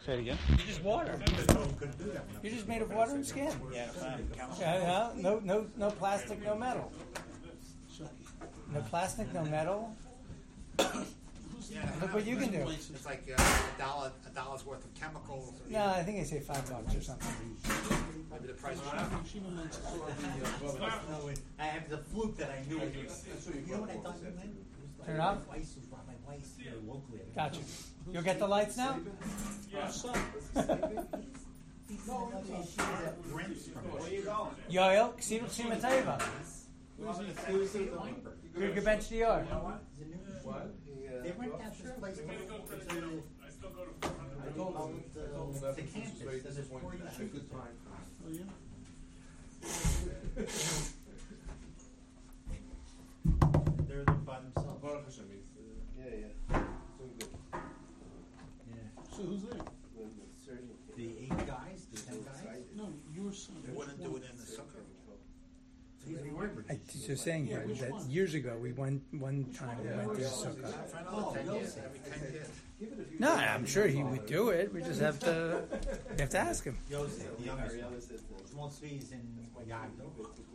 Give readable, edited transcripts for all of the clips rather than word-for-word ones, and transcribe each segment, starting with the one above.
Say it again. You just water. You're just made of water and skin. Yeah, no plastic, no metal. No plastic, no metal. Look what you can do. It's like $1 worth of chemicals. No, I think they say $5 or something. Maybe the price went up. I have the flute that I knew. You know what I thought you meant? Turn it off. My wife's here locally. Gotcha. You'll get the lights now? Yoel, Ksiru Ksimateva. Good bench to your. They rent out this place. The campus. There's a good time. Oh, yeah? They're by themselves. So who's there? The 8 guys, the 10 guys. No, your son. They wouldn't do it in the sukkah. I was just saying here that years ago we went one time we went to the sukkah. Every 10 years. No, I'm sure he would do it. We just have to ask him. Yosef, the youngest one. Small Tzvi is in Yagdo.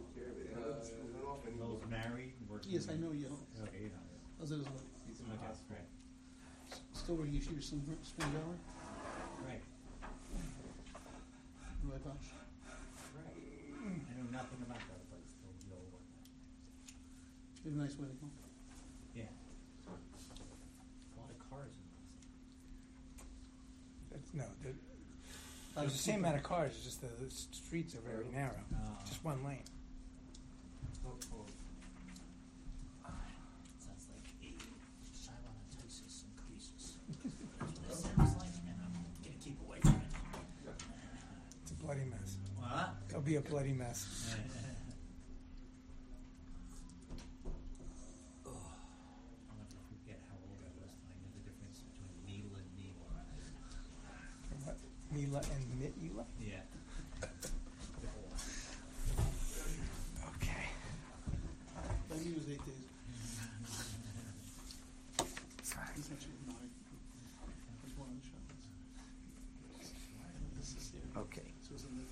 Those married. Yes, I know you. Okay, you know. How's it as well? He's in my house, right? Still where you Yeshiva Spring Valley? Right. Right, Bosh. I know nothing about that place. You have a nice wedding, huh? Yeah. A lot of cars in There's the same amount of cars. It's just the streets are very narrow. Just one lane. Sounds like a Shiloh Tosis increases. It sounds like, and I'm going to keep away from it. It's a bloody mess. What? It'll be a bloody mess. I'll never forget how old I was when I knew the difference between needle and needle. What? Mila and Mitila? Yeah. Okay. I knew it was 8 days. Sorry. It's actually 9. There's one on the shop. This is here. Okay. So it's in the...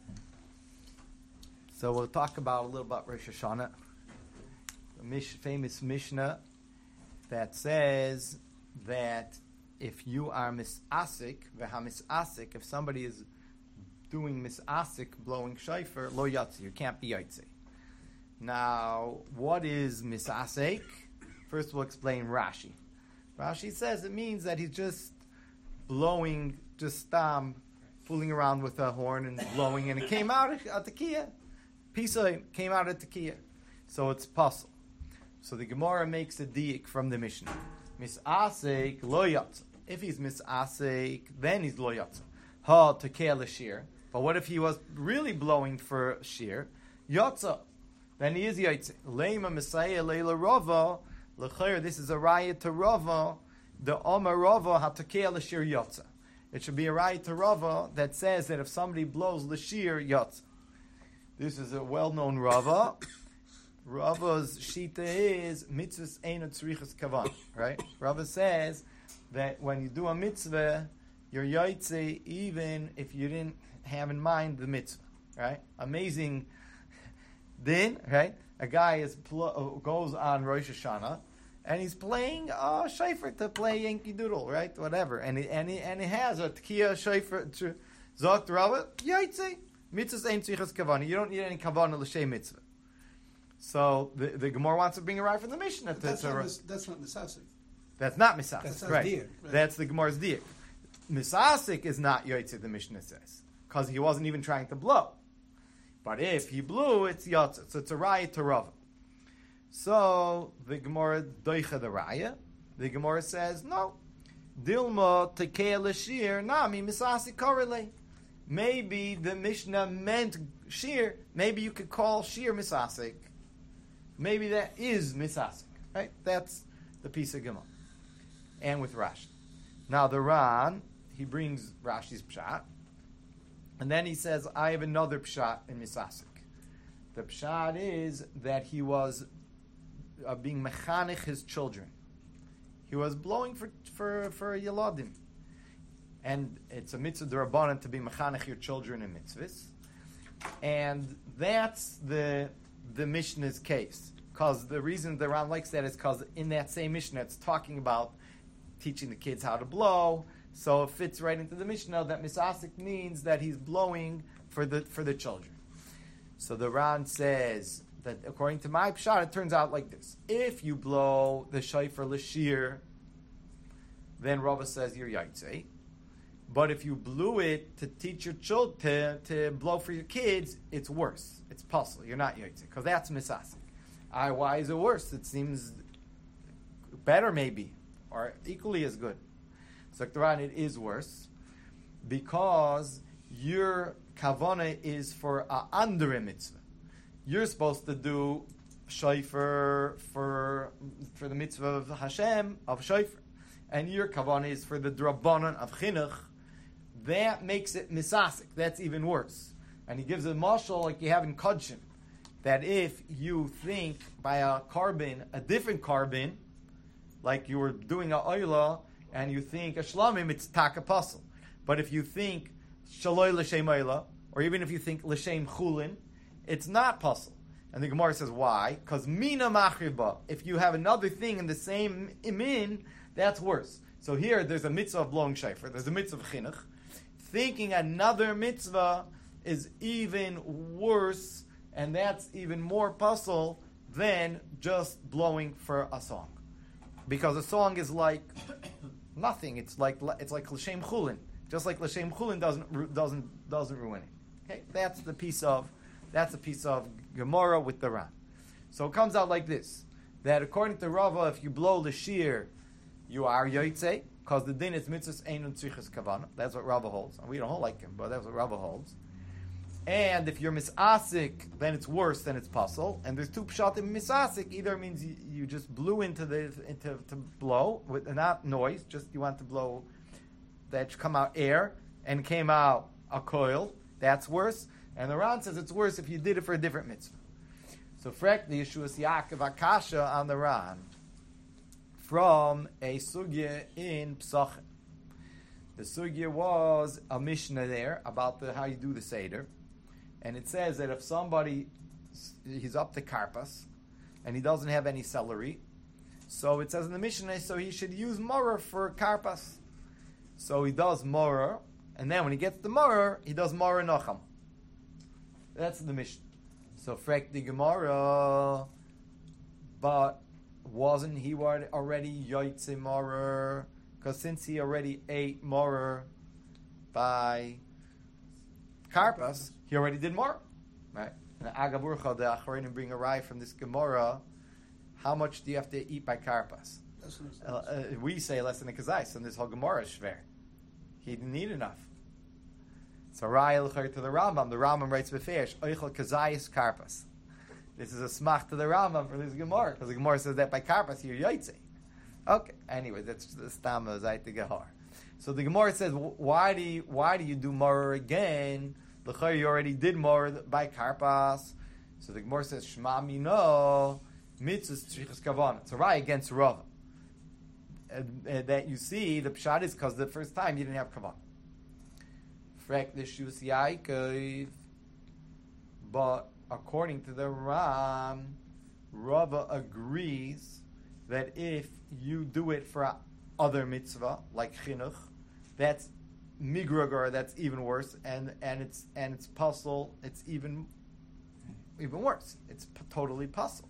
So we'll talk about a little about Rosh Hashanah. A famous Mishnah that says that if you are misasik, v'hamisasik, if somebody is doing misasik, blowing shofar, lo yatsi, you can't be yatsi. Now, what is misasik? First we'll explain Rashi. Rashi says it means that he's just blowing, just fooling around with a horn and blowing, and it came out at the Tekiah. Pisa came out at the Tekiah. So it's puzzle. So the Gemara makes a diik from the Mishnah. Misasik lo yatsa. If he's misasik, then he's lo yatsa. Ha tekiah l'shir. But what if he was really blowing for shir? Yatsa. Then he is yatsa. Leima Messiah leila rava. L'chayr, this is a raya to rava. The Omar rava ha tekiah l'shir yatsa. It should be a raya to rava that says that if somebody blows l'shir, yatsa. This is a well-known rava. Rava's shita is mitzvahs eino tzrichas kavan, right? Rava says that when you do a mitzvah, you're yaitze even if you didn't have in mind the mitzvah, right? Amazing din, right? A guy goes on Rosh Hashanah and he's playing shofar to play Yankee Doodle, right? Whatever, and he has a tekiah shofar to zokt Rava yaitze mitzvahs eino tzrichas kavan. You don't need any kavan l'shem mitzvah. So the Gemara wants to bring a right from the Mishnah. That's not misasik. That's not misasik, That's right? diak, right? That's the Gemara's diak. Misasik is not yotze, the Mishnah says, because he wasn't even trying to blow. But if he blew, it's yotze. So it's a raya to Rava. So the Gemara doicha the raya. The Gemara says no. Dilma tekeah l'shir nami misasik korele. Maybe the Mishnah meant shir. Maybe you could call shir misasik. Maybe that is misasik, right? That's the piece of Gemara. And with Rashi. Now the Ran, he brings Rashi's pshat, and then he says, I have another pshat in misasik. The pshat is that he was being mechanich his children. He was blowing for Yeladim. and it's a mitzvah d'Rabbanan to be mechanech your children in mitzvahs, and that's the Mishnah's case. Because the reason the Ran likes that is because in that same Mishnah it's talking about teaching the kids how to blow, so it fits right into the Mishnah that misasik means that he's blowing for the children. So the Ran says that according to my pshat, it turns out like this: if you blow the shofar l'shir, then Rava says you're yaitze. But if you blew it to teach your children to blow for your kids, it's worse. It's puzzle. You're not yaitze because that's misasik. Why is it worse? It seems better, maybe, or equally as good. So the Ran, it is worse because your kavana is for a andere mitzvah. You're supposed to do shofar for the mitzvah of Hashem, of shofar. And your kavana is for the drabanan of chinuch. That makes it misasik. That's even worse. And he gives a mashal like you have in Kodshim, that if you think by a carbon, a different carbon, like you were doing a oila, and you think a shlamim, it's taka pasul. But if you think shaloi l'shem oila, or even if you think l'shem chulin, it's not pasul. And the Gemara says, why? Because mina machriba. If you have another thing in the same imin, that's worse. So here, there's a mitzvah of blowing shofar. There's a mitzvah of chinuch. Thinking another mitzvah is even worse, and that's even more puzzle than just blowing for a song, because a song is like nothing. It's like l'shem chulin, just like l'shem chulin doesn't ruin it. Okay, that's a piece of Gemara with the Ran. So it comes out like this: that according to Rava, if you blow the shir, you are yotzei, because the din is mitzvahs einun tzrichas kavana. That's what Rava holds. And we don't hold like him, but that's what Rava holds. And if you're misasik, then it's worse than it's puzzle. And there's two pshat in misasik. Either means you just blew into to blow with not noise, just you want to blow that should come out air, and came out a coil. That's worse. And the Ran says it's worse if you did it for a different mitzvah. So frek the Yeshuas Yaakov Akasha on the Ran from a sugya in Psachim. The sugya was a Mishnah there about how you do the Seder. And it says that if somebody, he's up to karpas, and he doesn't have any celery, so it says in the Mishnah, so he should use moror for karpas. So he does moror, and then when he gets the moror, he does moror nocham. That's the Mishnah. So frek the Gemara, but wasn't he already yoytze moror? Because since he already ate moror by karpas, he already did more, right? And Agaburcha, the Acharonim bring a rye from this Gemara. How much do you have to eat by karpas? We say less than a kazais, and this whole Gemara is shver. He didn't eat enough. So rye to the Rambam. The Rambam writes befesh oichel kazais karpas. This is a smach to the Rambam for this Gemara, because the Gemara says that by karpas you're yoytze. Okay. Anyway, that's the stama zayt the gehar. So the Gemara says, why do you do moror again? L'chayr, you already did moror by karpas. So the Gemara says, Shema mino mitzvahs tzrichas kavana. It's a raya against Rava. That you see, the pshat is because the first time you didn't have kavana. Frek the Shus Yaakov. But according to the Ram, Rava agrees that if you do it for other mitzvah like chinuch, that's migragar. That's even worse, and it's puzzle. It's even worse. It's totally puzzle.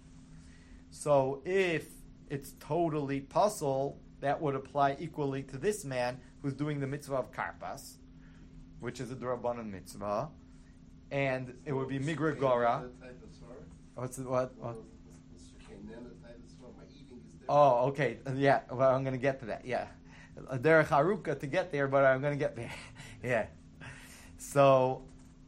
So if it's totally puzzle, that would apply equally to this man who's doing the mitzvah of karpas, which is a drabanan mitzvah, and it would be migragora. What's the what? Oh, okay. Yeah, well, I'm going to get to that. Yeah. Derech haruka to get there, but I'm going to get there. Yeah. So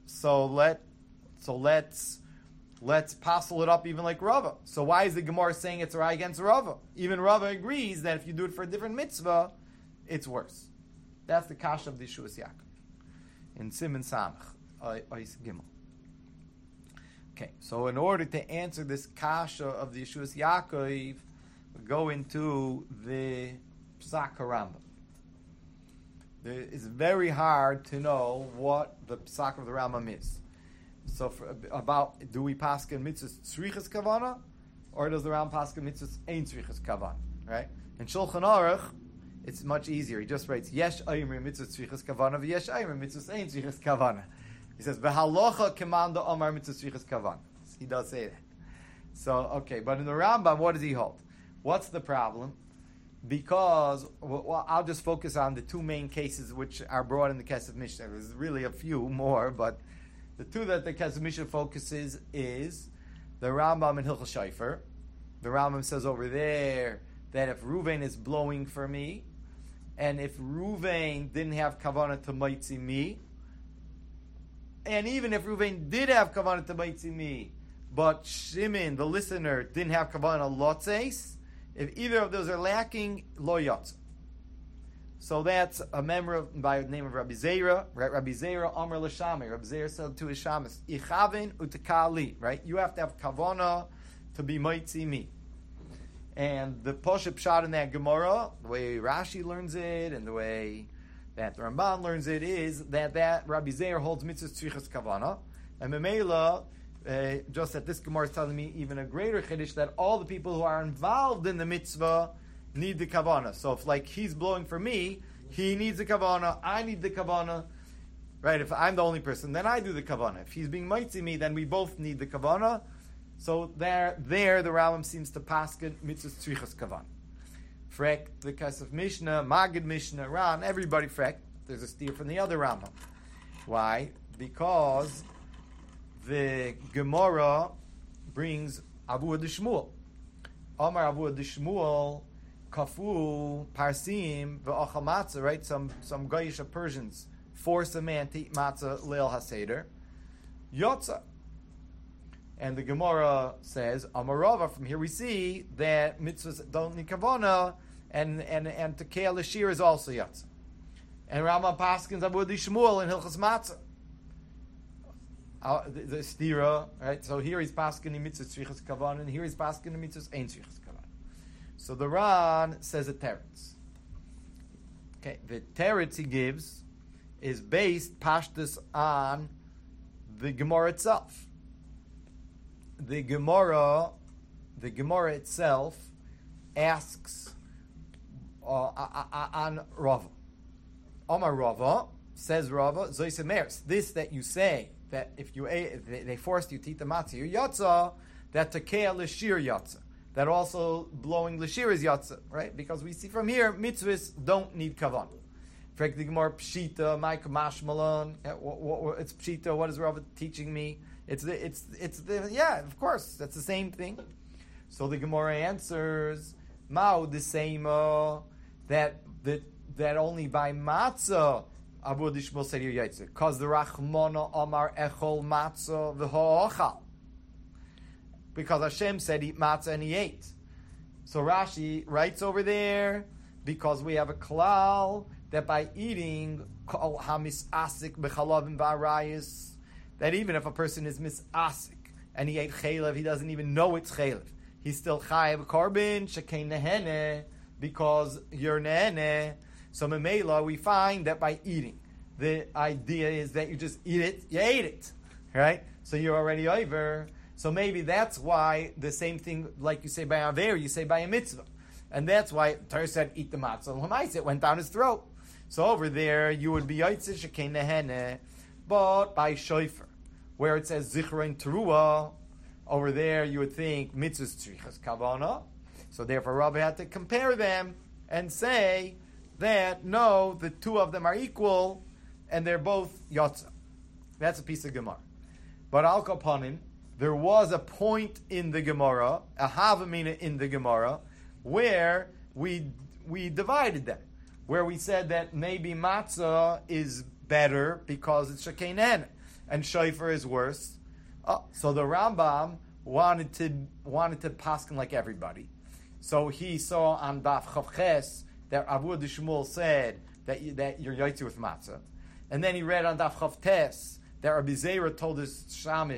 let's passel it up even like Rava. So why is the Gemara saying it's right against Rava? Even Rava agrees that if you do it for a different mitzvah, it's worse. That's the kasha of the Yeshuas Yaakov in Siman Samach Ois Gimel. Okay, so in order to answer this kasha of the Yeshuas Yaakov, we go into the Psak HaRambam. It's very hard to know what the psak of the Rambam is. So do we paskin mitzvahs tzrichas kavana, or does the Rambam paskin mitzvahs ein tzrichas kavana? Right? In Shulchan Aruch, it's much easier. He just writes yesh ayimri mitzvahs tzrichas kavana v'yesh ayimri mitzvahs ein tzrichas kavana. He says v'halocha kemanda omar mitzvahs tzrichas kavana. He does say that. So okay, but in the Rambam, what does he hold? What's the problem? Because I'll just focus on the two main cases which are brought in the Kesef Mishnah. There's really a few more, but the two that the Kesef Mishnah focuses is the Rambam and Hilchos Shofar. The Rambam says over there that if Ruvain is blowing for me, and if Ruvain didn't have kavanah to maitzi me, and even if Ruvain did have kavanah to maitzi me, but Shimon, the listener, didn't have kavanah lotzeis, if either of those are lacking, lo yotz. So that's a member by the name of Rabbi Zera. Right? Rabbi Zera Amr L'Shamei. Rabbi Zera said to his shamas, Ichavin u'tekali. Right? You have to have kavana to be maitzi me. And the Poshup shot in that Gemara, the way Rashi learns it, and the way that the Ramban learns it, is that Rabbi Zera holds mitzvahs tzrichas kavana, and Memela. Just that this Gemara is telling me even a greater chiddush that all the people who are involved in the mitzvah need the kavanah. So if like he's blowing for me, he needs the kavanah, I need the kavanah. Right? If I'm the only person, then I do the kavanah. If he's being mitzi me, then we both need the kavanah. So there the Rambam seems to paskin mitzvahs tzrichas kavanah. Frek, the Kesef Mishnah, Magid Mishnah, Ran, everybody frek. There's a steer from the other Rambam. Why? Because the Gemara brings Avu Adishmuel. Omar Avu Adishmuel, Kafu, Parsim, Ve'achal Matzah, right? Some Goyish Persians force a man to eat matzah Leil HaSeder. Yotza. And the Gemara says, Amarava, from here we see that mitzvahs don't need kavana, and Tekeah L'Shir is also Yotza. And Rambam Paskins Avu Adishmuel in Hilchas Matzah. The stira, right? So here he's paskin mitzvahs tzrichas kavan, and here he's paskin mitzvahs ein tzrichas kavan. So the Ran says a teretz. Okay, the teretz he gives is based pashtus on the Gemara itself. The Gemara itself asks on Rava. Omar Rava says Rava zoysemeres. This that you say, that if you ate, if they forced you to eat the matzah, your yatza, that tekeah l'shir yatza, that also blowing l'shir is yatza, right? Because we see from here, mitzvahs don't need kavan. Frek the Gemara pshita, Mike mashmalon. It's pshita. What is Rava teaching me? It's the yeah, of course, that's the same thing. So the Gemara answers, Mao the same that only by matzah. Abu Dishmul said here Yaitze, because the Rachmana Amar Echol Matzah v'Ho'achal. Because Hashem said eat matzah and he ate. So Rashi writes over there, because we have a klal that by eating kol hamisasik b'chalavim v'arayis, that even if a person is misasik and he ate chaylev, he doesn't even know it's chaylev. He's still chayav a korban shekein nehene, because you're nehene. So Memela, we find that by eating, the idea is that you just eat it, you ate it, right? So you're already over. So maybe that's why the same thing, like you say by Aver, you say by a mitzvah. And that's why Torah said, eat the matzah. L'maisa, it went down his throat. So over there, you would be Yaitze Shekein Nehene, but by Shofar, where it says Zichron Teruah, over there you would think mitzvahs tzrichas kavana. So therefore, Rabbi had to compare them and say that no, the two of them are equal and they're both yotza. That's a piece of Gemara. But al kapanim, there was a point in the Gemara, a havamina in the Gemara, where we divided them, where we said that maybe matzah is better because it's shekein and shofar is worse. So the Rambam wanted to paskin like everybody. So he saw on Daf Chavches that Avu Dishmul said that you're yaitzi with matzah, and then he read on Daf Chavtes that Rabbi Zera told his shamish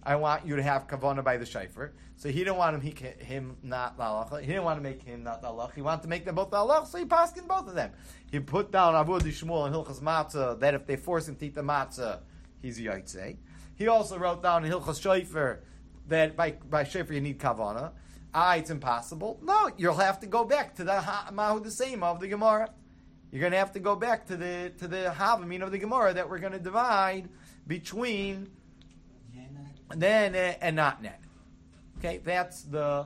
I want you to have kavana by the shayfer. So he didn't want him not lalacha. He didn't want to make him not lalacha. He wanted to make them both lalacha, so he paskined both of them. He put down Avud Shmuel and Hilchas Matzah that if they force him to eat the matzah, he's yotzei. He also wrote down in Hilchas Shayfer that by shayfer you need kavana. It's impossible. No, you'll have to go back to the Mahu the same of the Gemara. You're going to have to go back to the Havamim of the Gemara that we're going to divide between then and not net. Okay, that's the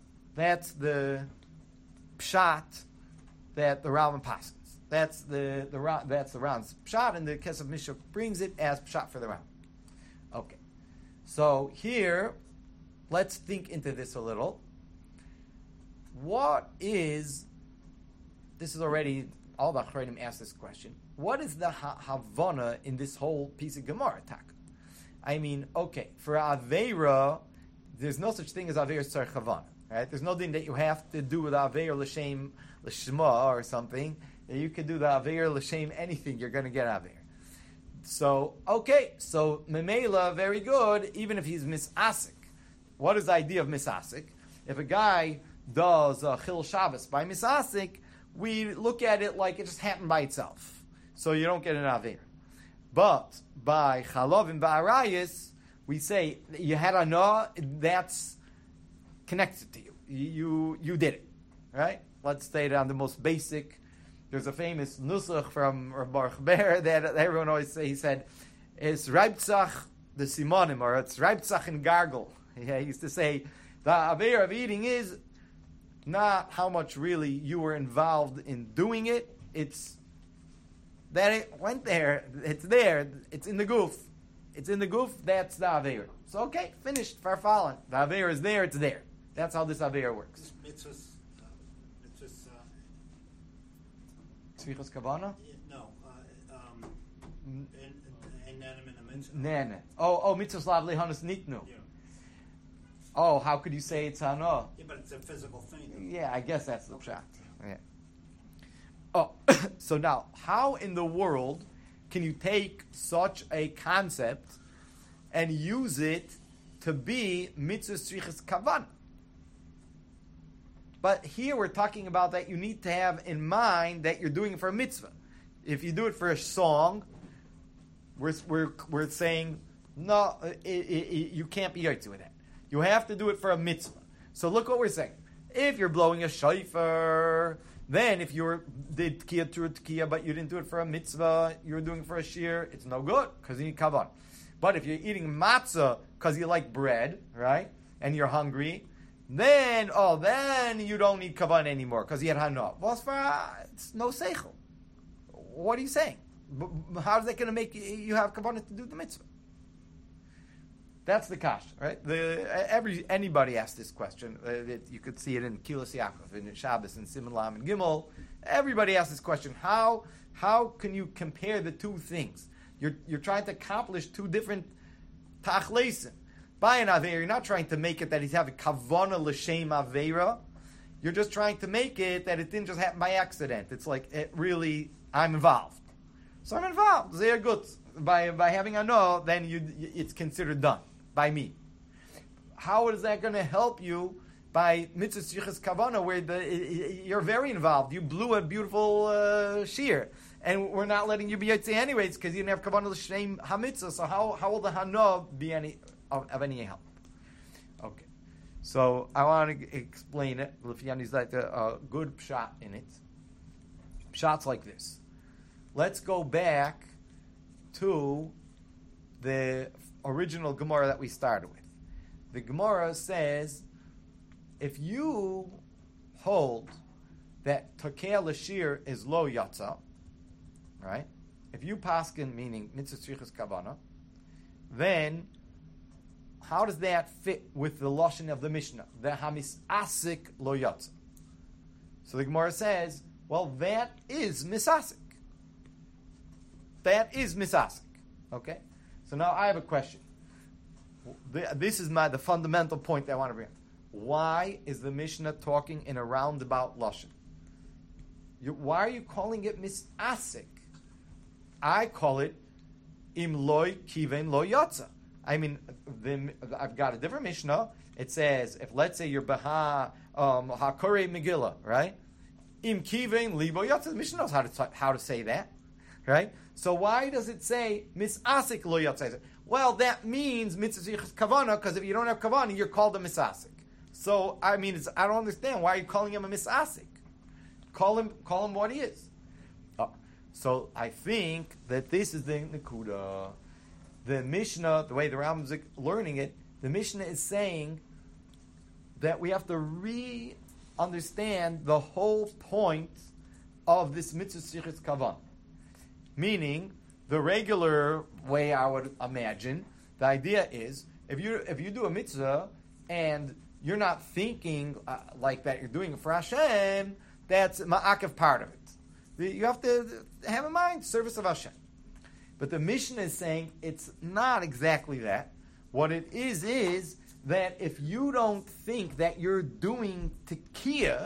pshat that the Rambam paskins. That's the Rambam's pshat, and the Kesef Mishnah brings it as pshat for the Rambam. Okay, so here, let's think into this a little. This is already, all the Achronim asked this question. What is the Havana in this whole piece of Gemara, Tak? I mean, okay, for Aveira, there's no such thing as Aveira Tzarech Havana, right? There's no thing that you have to do with Aveira L'Shem L'Shma or something. You could do the Aveira L'Shem anything, you're going to get Aveira. So, okay, so Memela, very good, even if he's misasik. What is the idea of misasik? If a guy does Chil Shabbos by misasik, we look at it like it just happened by itself. So you don't get an Aveir. But by Chalav and Ba'arayis, we say you had a no, that's connected to you. You did it. Right? Let's state it on the most basic. There's a famous nusach from Baruch Ber that everyone always say. He said, "It's Reibtzach the Simonim," or it's Reibtzach and Gargle. He used to say the Aveir of eating is not how much really you were involved in doing it. It's that it went there. It's there. It's in the goof. It's in the goof. That's the Aveir. So okay, finished. Farfallen. The Aveir is there. It's there. That's how this Aveir works. Tzvichas Kavana? No. And Nanim in the mitzvah. Nene. Oh, mitzvah slav lehanas nitnu. Yeah. Oh, how could you say it's hana? Yeah, but it's a physical thing. Yeah, I guess that's the pshat. Yeah. Oh, so now, how in the world can you take such a concept and use it to be mitzvah tzrichas kavan? But here we're talking about that you need to have in mind that you're doing it for a mitzvah. If you do it for a song, we're saying no, you can't be yotze with that. You have to do it for a mitzvah. So look what we're saying. If you're blowing a shofar, then if you did tkiyah to a tkiyah, but you didn't do it for a mitzvah, you were doing it for a shir, it's no good because you need kavan. But if you're eating matzah because you like bread, right, and you're hungry, then you don't need kavan anymore because you had hana. It's no seichel. What are you saying? How is that going to make you have kavan to do the mitzvah? That's the kash, right? Anybody asks this question. You could see it in Kilos Yaakov, in Shabbos, in Siman Lam, and Gimel. Everybody asks this question. How can you compare the two things? You're trying to accomplish two different tachlesim. By an Aveira, you're not trying to make it that he's having kavana l'shem Aveira. You're just trying to make it that it didn't just happen by accident. It's like, I'm involved. So I'm involved. They're good. By having a no, then it's considered done by me. How is that going to help you by mitzvah tzrichas kavana, where you're very involved? You blew a beautiful shear, and we're not letting you be yotze anyways because you didn't have kavana l'shem hamitzvah. So how will the hana be of any help? Okay, so I want to explain it. Lefiyani's like a good pshat in it. Pshat's like this. Let's go back to the original Gemara that we started with. The Gemara says, if you hold that Tokea Lashir is lo yatsa, right? If you paskin, meaning mitzvah tzrichas kavana, then how does that fit with the lashon of the Mishnah? The hamis asik lo yatsa. So the Gemara says, well, that is misasik. That is misasik. Okay? So now I have a question. This is the fundamental point that I want to bring up. Why is the Mishnah talking in a roundabout lashon? Why are you calling it misasik? I call it im loy kiven lo yatsa. I've got a different Mishnah. It says, if let's say you're Baha Hakore Megillah, right? Im Kivein Libo Yatsa. The Mishnah knows how to say that, right? So why does it say Misasik Lo Yatsa? Well, that means Mitzvah Kavana, because if you don't have Kavana, you're called a Misasik. So, I don't understand. Why are you calling him a Misasik? Call him what he is. So, I think that this is the Nakuda. The Mishnah, the way the Rambam is learning it, the Mishnah is saying that we have to understand the whole point of this Mitzvah Sichas Kavan. Meaning, the regular way I would imagine, the idea is, if you do a mitzvah and you're not thinking like that, you're doing it for Hashem, that's ma'akev part of it. You have to have in mind service of Hashem. But the Mishnah is saying it's not exactly that. What it is that if you don't think that you're doing tekiah,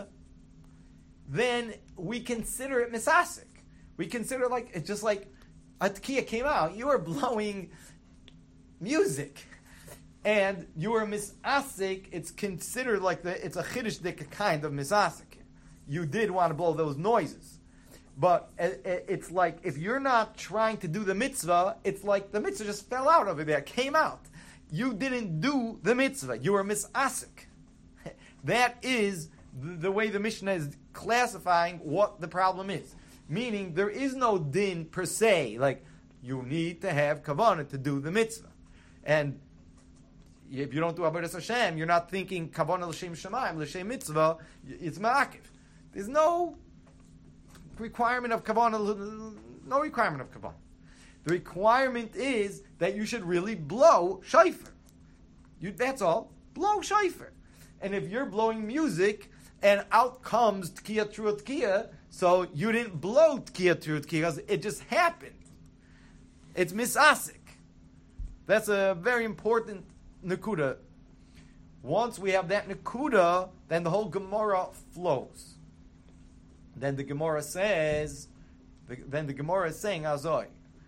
then we consider it misasik. We consider it's just like a tekiah came out. You were blowing music, and you were misasik. It's considered it's a chiddush dik kind of misasik. You did want to blow those noises, but it's like if you're not trying to do the mitzvah, it's like the mitzvah just fell out over there, came out. You didn't do the mitzvah. You were misasik. That is the way the Mishnah is classifying what the problem is. Meaning, there is no din per se. Like, you need to have kavanah to do the mitzvah. And if you don't do Avodas Hashem, you're not thinking kavanah l'shem shamayim, l'shem mitzvah, it's ma'akiv. There's no requirement of kavanah, no requirement of kavanah. The requirement is that you should really blow shofar. That's all. Blow shofar. And if you're blowing music, and out comes Tkiya Trua Tkiya, so you didn't blow Tkiya Trua Tkiya because it just happened. It's misasik. That's a very important Nakuda. Once we have that Nakuda, then the whole Gemara flows. Then the Gemara says, then the Gemara is saying, Azoi,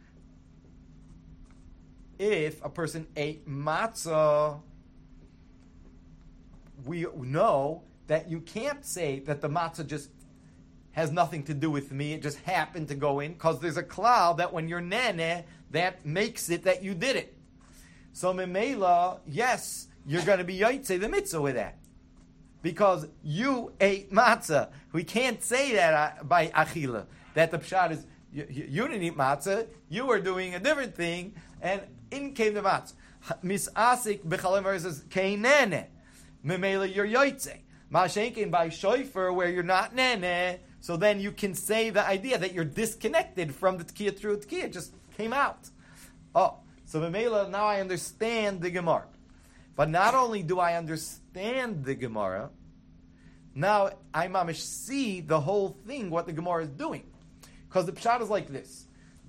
if a person ate matzah, we know that you can't say that the matzah just has nothing to do with me, it just happened to go in, because there's a cloud that when you're nene, that makes it that you did it. So memela, yes, you're going to be yaitse the mitzvah with that. Because you ate matzah. We can't say that by achila, that the pshat is, you didn't eat matzah, you were doing a different thing, and in came the matzah. Misasik b'chalim versus keinene. Memela, you're yaitse. Mashenkin by shofar, where you're not nene, so then you can say the idea that you're disconnected from the Tkiya through Tkiya. It just came out. Oh, so Memela, now I understand the Gemara. But not only do I understand the Gemara, now I mamish see the whole thing, what the Gemara is doing. Because the pshat is like this.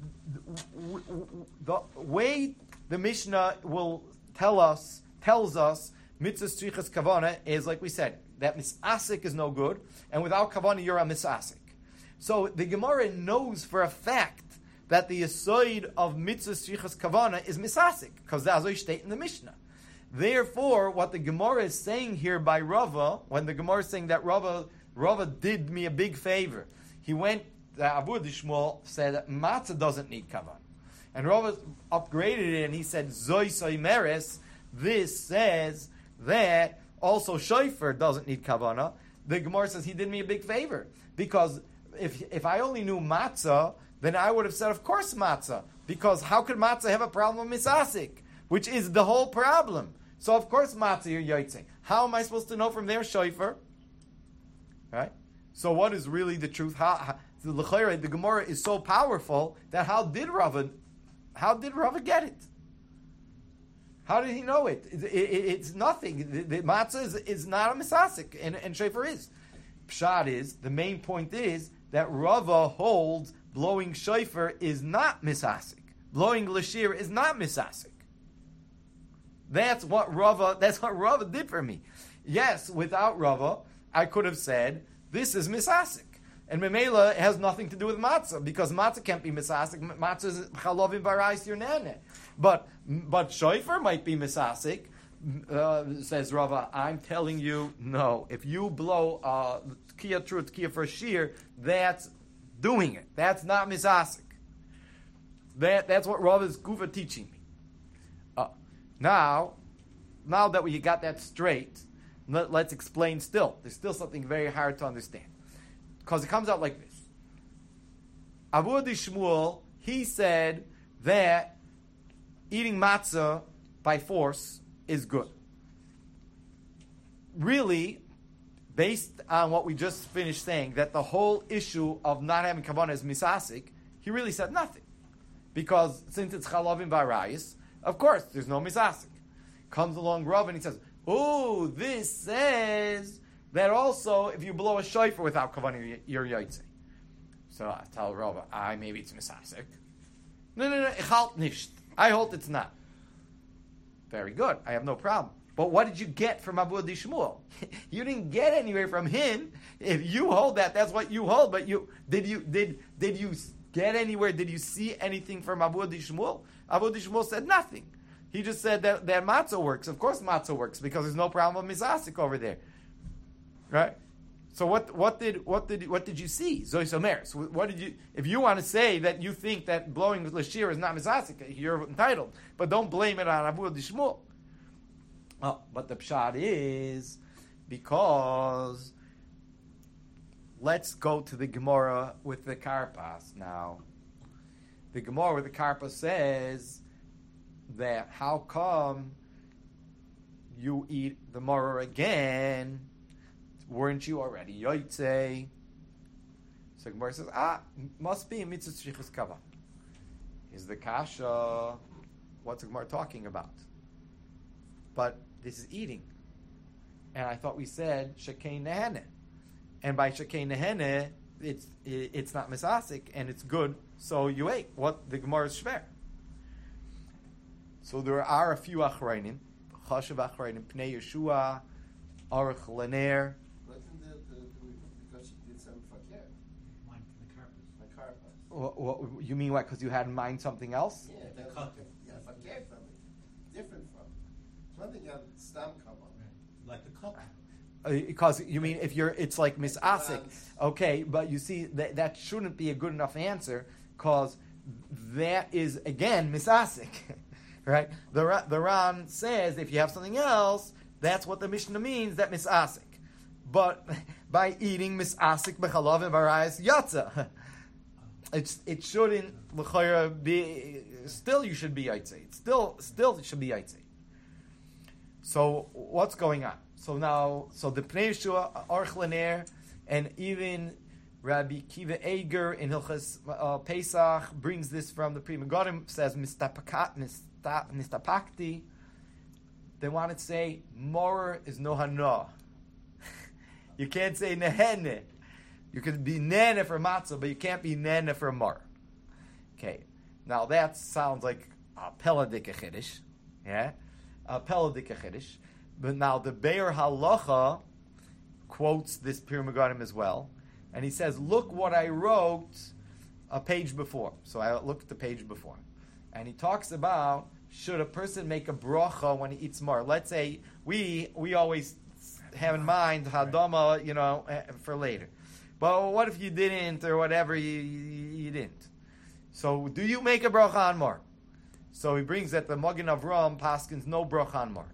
The way the Mishnah will tells us, mitzvah strichas kavana is like we said, that misasik is no good, and without kavana you're a misasik. So the Gemara knows for a fact that the yesod of mitzvah strichas kavana is misasik, because that's what you state in the Mishnah. Therefore, what the Gemara is saying here by Rava, when the Gemara is saying that Rava did me a big favor, he went, Abu Dishmol said that matzah doesn't need kavana. And Rava upgraded it and he said, Zoi Soimeres, this says that also shofar doesn't need kavana. The Gemara says he did me a big favor. Because if I only knew matzah, then I would have said, of course matzah. Because how could matzah have a problem with misasik? Which is the whole problem. So of course matzah you're yotzei. How am I supposed to know from there shofar? Right? So what is really the truth? The Gemara is so powerful that how did Rava get it? How did he know it? It's nothing. The matzah is not a misasik, and shofar is. Pshat is, the main point is that Rava holds blowing shofar is not misasik. Blowing lashir is not misasik. That's what Rava did for me. Yes, without Rava, I could have said, this is misasik. And Memela has nothing to do with matzah, because matzah can't be misasik. Matzah is chalovim barayis your nene. But shofar might be misasik. Says Rava, I'm telling you, no. If you blow tkiya true tkiya for shear, that's doing it. That's not misasik. That's what Rava's Gufa teaching me. Now that we got that straight, let's explain still. There's still something very hard to understand. Because it comes out like this. Abu Shmuel, he said that eating matzah by force is good. Really, based on what we just finished saying, that the whole issue of not having kavanah is misasik, he really said nothing. Because since it's chalavim barayis, of course, there's no misasik. Comes along Rav and he says, oh, this says that also if you blow a shofar without kavanah, you're yaitze. So I tell Rav, maybe it's misasik. No, ich halt nicht. I hold it's not. Very good. I have no problem. But what did you get from Abu Shmuel? You didn't get anywhere from him. If you hold that, that's what you hold. But did you get anywhere? Did you see anything from Abu Shmuel? Abu Shmuel said nothing. He just said that matzah works. Of course, matzah works because there's no problem with misasik over there, right? So what did you see? Zois Omeres. What did you? If you want to say that you think that blowing with lashir is not misasik, you're entitled. But don't blame it on Abu Shmuel. But the pshat is because let's go to the Gemara with the Karpas now. The Gemara with the Karpas says that how come you eat the maror again? Weren't you already yoytze? So Gemara says, must be a mitzvah shrichus kava. Is the kasha? What's the Gemara talking about? But this is eating, and I thought we said shekein nehene, and by shekein nehene, it's not misasik and it's good. So you ate what the Gemara is shver. So there are a few achrayim, chashav achrayim, Pnei Yeshua, Aruch Laner. Because she did some fakir. Wine from the carpet. What? You mean what? Because you had in mind something else? Yeah, The that's cut. yeah, fakir from it. Different from it. It's one thing you have stam come on. Like the cup. Because you mean if it's like misasik, okay, but you see that shouldn't be a good enough answer because that is again misasik, right? The Ran says if you have something else, that's what the Mishnah means, that misasik. But by eating misasik b'chalav and barayis yatza, it shouldn't l'chayra be. Still, you should be yaitze. Still it should be yaitze. So what's going on? So the Pnei Yeshua, Aruch Laner, and even Rabbi Kiva Eger in Hilchas Pesach brings this from the Pri Megadim, says mistapakti. They want to say morer is no hana. You can't say nehene. You could be nene for matzah, but you can't be nene for morer. Okay, now that sounds like a peladika chiddush, yeah, a peladika chiddush. But now the Be'er Halacha quotes this Pri Megadim as well, and he says, "Look what I wrote a page before." So I looked at the page before, and he talks about should a person make a bracha when he eats mar. Let's say we always have in mind hadama, for later. But what if you didn't, or whatever you didn't? So do you make a bracha on mar? So he brings that the Magen Avram paskins no bracha on mar.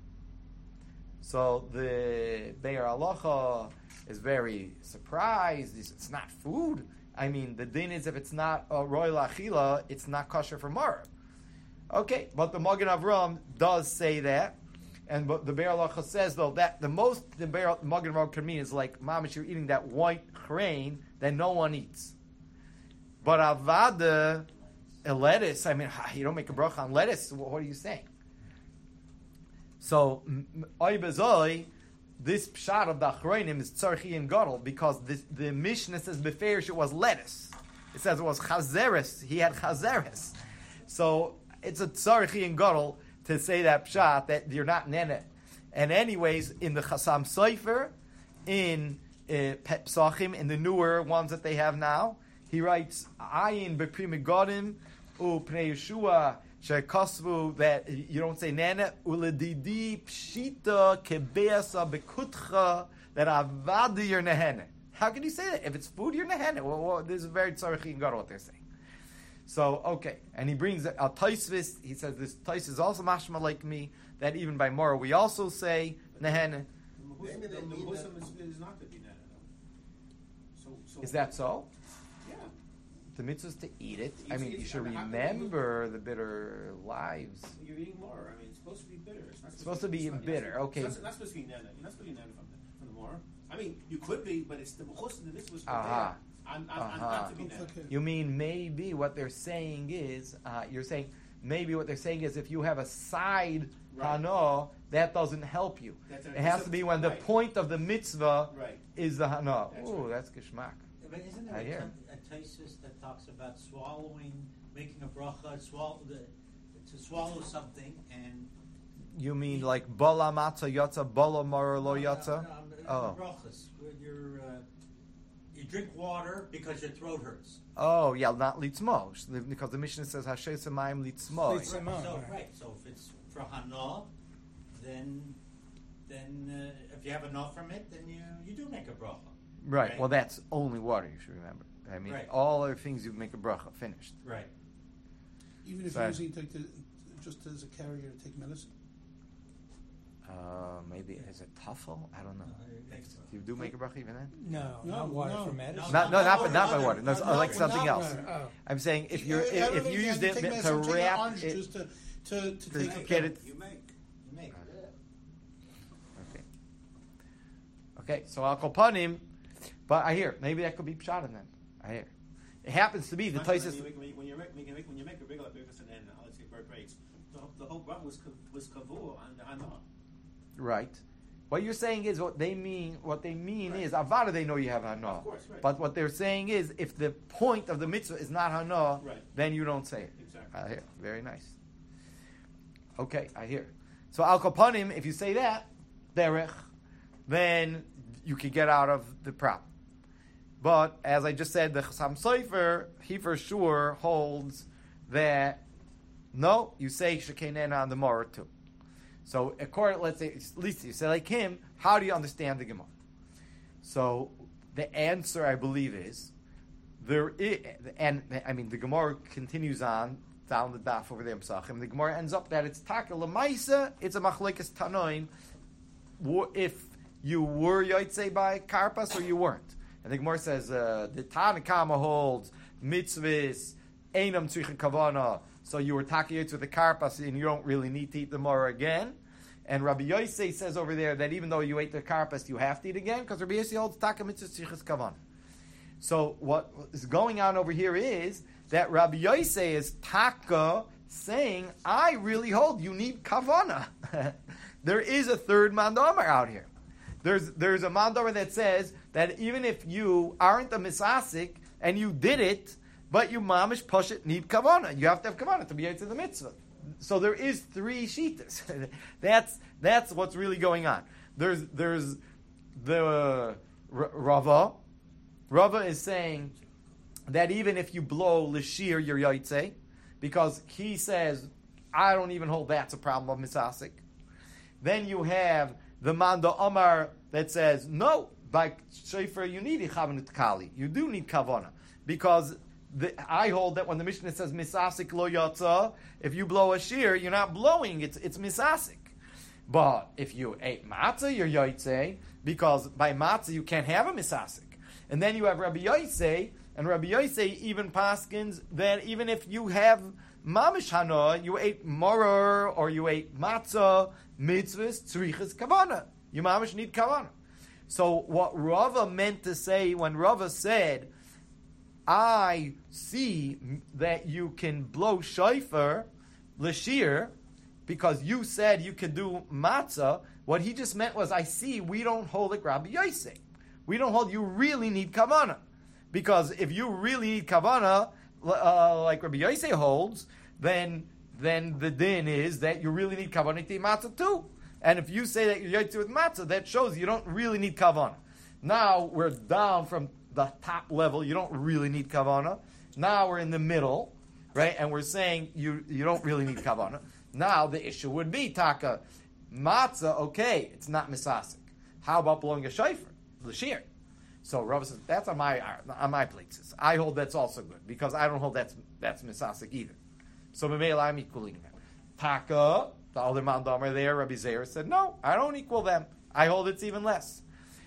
So the Be'er Halacha is very surprised. It's not food. I mean, the din is if it's not a royal achila, it's not kosher for mar. Okay, but the Magen Avram does say that, and the Be'er Halacha says though that the most the Magen Avram can mean is like mamish, you're eating that white grain that no one eats. But avada, a lettuce. I mean, you don't make a bracha on lettuce. What are you saying? So, this pshat of the Achronim is tzarchi and gadol because the Mishnah says beferish it was lettuce. It says it was chazeres. He had chazeres. So it's a tzarchi and gadol to say that pshat that you're not nene. And anyways, in the Chasam Sofer, in Psachim, in the newer ones that they have now, he writes, Ayin B'Pri Megadim, U Pnei Yeshua, Shekosvu, that you don't say Nana, Uledidi Pshita Kebeasa Bekutcha, that Avadi your Nehene. How can you say that? If it's food, you're Nehene. Well, this is very tzarech and what they're saying. So, okay. And he brings a Taisvis, he says this Tais is also mashma like me, that even by Mora we also say Nehene. Maybe they mean that is not to be nana. So Is that so? Yeah. The mitzvah is to eat it. You I mean, see, you should I mean, remember the bitter lives. You're eating more. I mean, it's supposed to be bitter. It's not Supposed to be bitter. Okay. It's not supposed to be nana. You're not supposed to be nana from the more. I mean, you could be, but it's the mechus and the mitzvah. Aha. I'm not to be nana. You mean maybe what they're saying is, you're saying maybe what they're saying is if you have a side Right. hana, that doesn't help you. That's It has to be when the right. point of the mitzvah Right. is the hana. That's Ooh, right. that's geschmack. But isn't I there hear. a thesis that talks about swallowing, making a bracha, to swallow something and You mean like bala matzah yatza, bala mara lo yatza? Oh. brachas, where you drink water because your throat hurts. Oh, yeah, not litzmo. Because the Mishnah says Hashem Semayim litzmo. Litz- Simone, So right. right, so if it's for hana, then if you have enough from it, then you do make a bracha. Right. Right. Well, that's only water. You should remember. I mean, Right. all other things you make a bracha. Finished. Right. Even if Sorry. you're using just as a carrier to take medicine. Maybe as a tuffle. I don't know. You do make a bracha even then? No, No, not water no. for medicine. Not by water. No, No, like no, something no, else. Oh. I'm saying if you Everything if you used to it take to medicine, I'm taking wrap orange it. juice to take get it. You make. You make. Okay. Okay. So I'll call upon him, but I hear maybe that could be pshat in them. I hear. It happens to be the When Taisus. you make a regular birkus and then let's say bird breaks, the whole bracha was kavua on the hana. Right. What you're saying is what they mean. What they mean is avada. They know you have hana. Of course, right. But what they're saying is if the point of the mitzvah is not hana, Right. then you don't say it. Exactly. I hear. Very nice. Okay, I hear. So al kapanim, if you say that derech, then you can get out of the problem. But as I just said, the Chassam Sofer, he for sure holds that no, you say shekenena on the Morah too. So according, let's say, at least you say like him, how do you understand the Gemara? So the answer, I believe, is there is, and I mean the Gemara continues on down the daf over there, Psachim. The Gemara ends up that it's taka lemaisa, it's a machlekes tanoim. If you were yotzei by karpas or you weren't, and the Gemara says the Tanakama holds mitzvahs einam tzrichen kavana. So you were takiyotz with the karpas and you don't really need to eat the morah again. And Rabbi Yosei says over there that even though you ate the karpas, you have to eat again because Rabbi Yosei holds taka mitzvah tzriches kavana. So what is going on over here is that Rabbi Yosei is taka saying, I really hold you need kavana. There is a third mandomer out here. There's a mandomer that says that even if you aren't a misasik and you did it, but you mamish pashit need kavana. You have to have kavana to be able to the mitzvah. So there is three shitas. That's what's really going on. There's the Rava. Rava is saying that even if you blow l'shir your yaitse, because he says I don't even hold that's a problem of misasik. Then you have the Manda Omar that says no, by shofar you need ichavanut kali. You do need kavana because I hold that when the Mishnah says misasik lo yatsa, if you blow a shear, you're not blowing, it's misasik. But if you ate matzah, you're yaitse, because by matzah you can't have a misasik. And then you have Rabbi Yosei, and Rabbi Yosei even paskins that even if you have mamish hana, you ate moror or you ate matzah, mitzvahs, tzrichas kavana. You mamish need kavana. So what Rava meant to say when Rava said, I see that you can blow shofar l'shir because you said you could do matzah. What he just meant was, I see we don't hold it Rabbi Yosei. We don't hold. You really need kavana because if you really need kavana, like Rabbi Yosei holds, then the din is that you really need kavana to eat matzah too. And if you say that you're yotze with matzah, that shows you don't really need kavana. Now we're down from the top level. You don't really need kavana. Now we're in the middle, right? And we're saying you don't really need kavana. Now the issue would be taka matzah. Okay, it's not misasik. How about blowing a shofar, l'shir? So Rav says that's on my places. I hold that's also good because I don't hold that's misasik either. So Mamela, I'm equaling them. Taka, the other Mandamer there, Rabbi Zeir said, no, I don't equal them. I hold it's even less.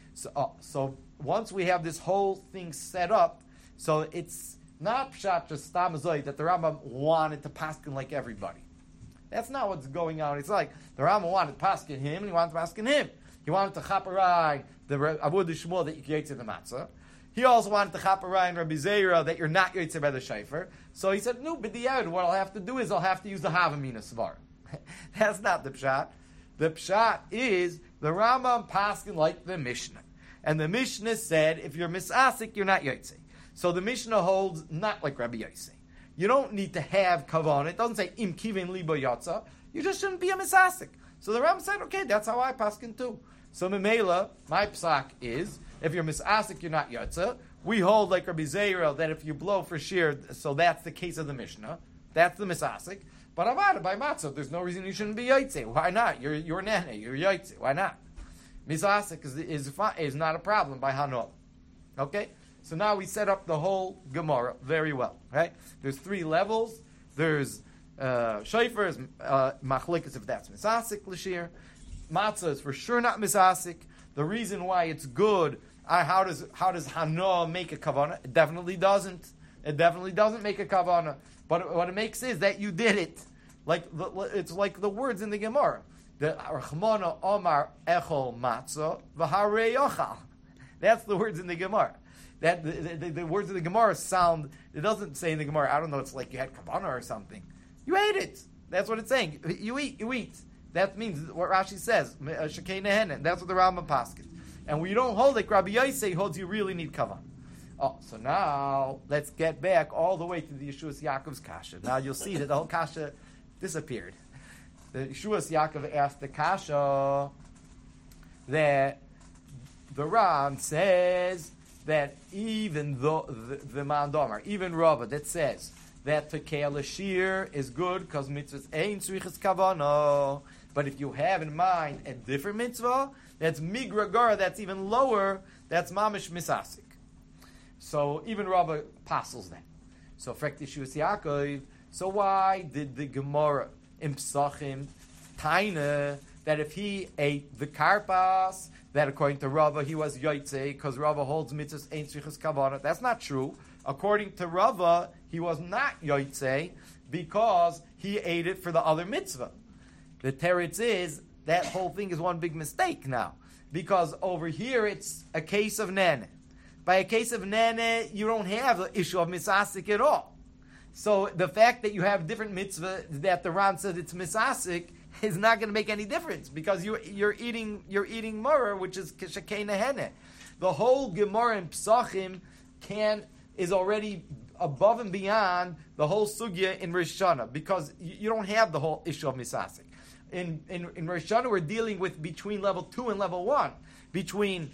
So once we have this whole thing set up, so it's not pshat just stamazoi that the Rambam wanted to paskin like everybody. That's not what's going on. It's like the Rambam wanted to paskin him, and he wanted to paskin him. He wanted to chaparai the Avud Shmuel that you yotze the matzah. He also wanted to chaparai and Rabbi Zeira that you're not yotze by the shayfer. So he said, no, b'diyad, what I'll have to do is I'll have to use the havamina svar. That's not the pshat. The pshat is the Rambam paskin like the Mishnah. And the Mishnah said, if you're misasik, you're not yotze. So the Mishnah holds not like Rabbi Yossi. You don't need to have kavanah. It doesn't say im kivin libo yotza. You just shouldn't be a misasik. So the Rambam said, okay, that's how I paskin too. So Memela, my psak is, if you're misasik, you're not yotza. We hold like Rabbi Zeira that if you blow for shear, so that's the case of the Mishnah. That's the misasik. But avada by matzah, there's no reason you shouldn't be yotze. Why not? You're nene. You're yotze. Why not? Misasik is not a problem by Hanol. Okay? So now we set up the whole Gemara very well. Right? There's 3 levels. There's shofar is machlikas if that's misasik l'shir. Matzah is for sure not misasik. The reason why it's good, how does Hanol make a kavanah? It definitely doesn't. It definitely doesn't make a kavanah. But what it makes is that you did it. It's like the words in the Gemara. The Rachmana Omar Echol Matzah v'harei yochal. That's the words in the Gemara. That the words of the Gemara sound. It doesn't say in the Gemara. I don't know. It's like you had kavanah or something. You ate it. That's what it's saying. You eat. That means what Rashi says. Shekei nehenen. That's what the Rambam paskin. And we don't hold like Rabbi Yossi holds. You really need kavanah. Oh, so now let's get back all the way to the Yeshuas Yaakov's kasha. Now you'll see that the whole kasha disappeared. The Yeshuas Yaakov asked the kasha that the Ram says that even though the Mandomar, even Rava, that says that Tekei L'Shir is good because mitzvahs ain't tzrichas kavana. But if you have in mind a different mitzvah, that's migragara, that's even lower, that's mamish misasik. So even Rava apostles that. So frekt Yeshuas Yaakov. So why did the Gemara in Psachim taina that if he ate the karpas, that according to Rava he was yotze because Rava holds mitzvahs ain't tzrichas kavana? That's not true. According to Rava, he was not yotze because he ate it for the other mitzvah. The teretz is that whole thing is one big mistake now because over here it's a case of nene. By a case of nene, you don't have the issue of misasik at all. So the fact that you have different mitzvah that the Ran says it's misasik is not going to make any difference because you're eating murah, which is shekei nehene. The whole Gemara in Psachim is already above and beyond the whole sugya in Rosh Hashanah because you don't have the whole issue of misasik. In Rosh Hashanah, we're dealing with between level 2 and level 1, between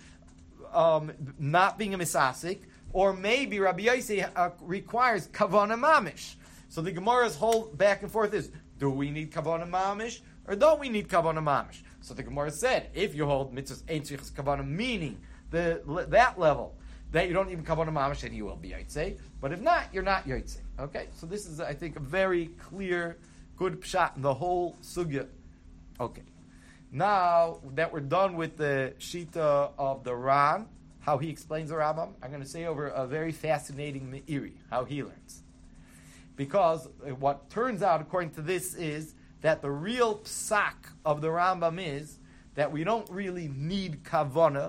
not being a misasik, or maybe Rabbi Yossi requires kavana mamish. So the Gemara's whole back and forth is, do we need kavana mamish or don't we need kavana mamish? So the Gemara said, if you hold mitzvahs ein tzrichas kavana, meaning that level, that you don't need kavana mamish, then you will be yotze. But if not, you're not yotze. Okay, so this is, I think, a very clear, good pshat in the whole sugya. Okay. Now that we're done with the Shita of the Ran, how he explains the Rambam, I'm going to say over a very fascinating Meiri, how he learns. Because what turns out, according to this, is that the real psak of the Rambam is that we don't really need kavana.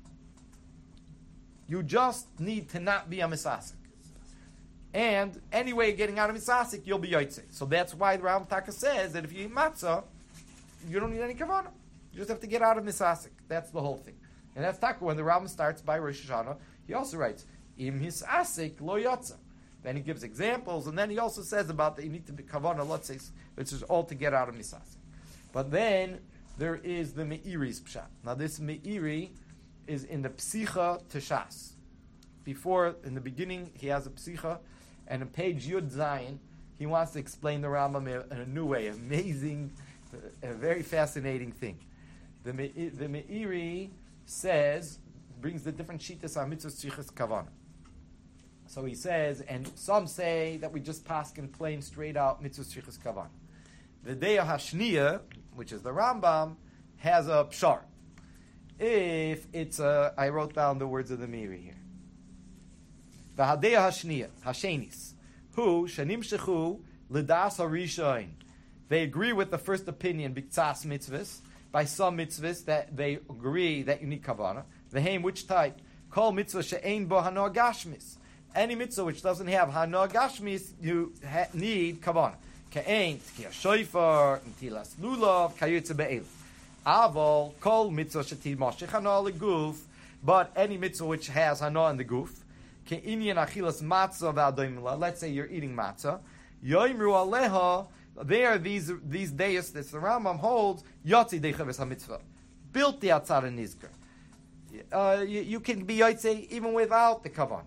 You just need to not be a misasik. And anyway, getting out of misasik, you'll be yotze. So that's why the Rambam Taka says that if you eat matzah, you don't need any kavanah. You just have to get out of misasik. That's the whole thing. And that's Taka when the Rambam starts by Rosh Hashanah. He also writes, Im hisasik lo yotza. Then he gives examples, and then he also says about that you need to be kavanah lotzes, which is all to get out of misasik. But then there is the Meiri's pshat. Now this Meiri is in the Psicha Teshas. Before, in the beginning, he has a Psicha, and in page Yud Zayin, he wants to explain the Rambam in a new way. Amazing, a very fascinating thing. The Meiri says, brings the different shittas on mitzvah tzrichas kavana. So he says, and some say that we just paskin plain straight out mitzvah tzrichas kavana. The Deya Hashniya, which is the Rambam, has a pshar. If it's a, I wrote down the words of the Meiri here. The Hadeya Hashniya, Hashenis, who shanim shechu lidas harishain. They agree with the first opinion, biktsas mitzvahs, by some mitzvahs that they agree that you need kavana. V'heim, which type? Kol mitzvah she'ein bo hanoah gashmis. Any mitzvah which doesn't have hanoah gashmis, you need kavana. Ke'ein, tkiya shoifar, ntilas lulav, kayutze be'el. Avol, kol mitzvah she'tid moshech hanoah leguf, but any mitzvah which has hanoah in the guf, ke'inyan achilas matzah v'adoimila, let's say you're eating matzah, yoimru aleha, there these days that the Rambam holds, yotzi dechaves ha-mitzvah, built the atzar nizker. You can be yotze even without the kavan.